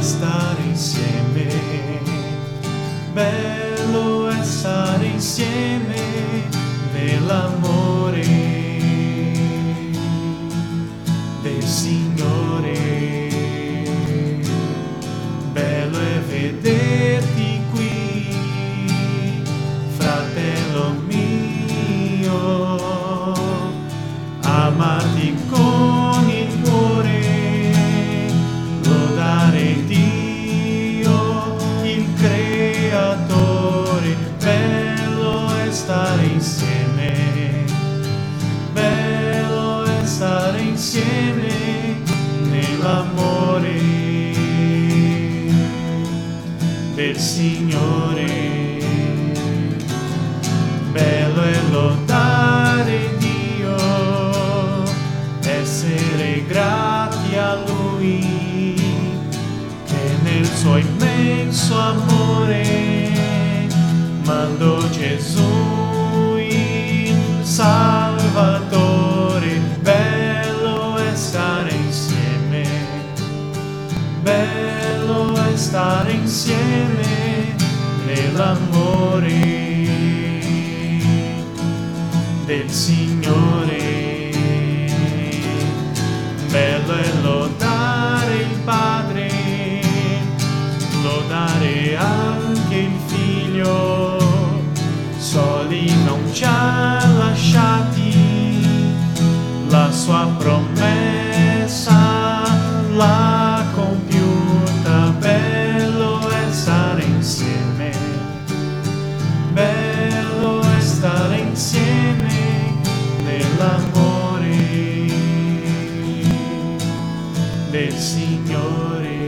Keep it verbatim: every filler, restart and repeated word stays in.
stare insieme, bello è stare insieme nell'amore del Signore. Bello è vederti qui, fratello mio, amarti con il cuore, lodare Dio, il Creatore. Bello è stare insieme, bello è stare insieme nell'amore del Signore. Bello è lodare Dio, essere grati a Lui, che nel suo immenso amore mandò Gesù il Salvatore. Bello è stare insieme, bello è stare insieme nell'amore del Signore. Bello è lodare il Padre, lodare anche il Figlio, soli non ci ha lasciati, la sua promessa l'ha compiuta. Bello è stare insieme, bello è stare insieme nell'amore del Signore.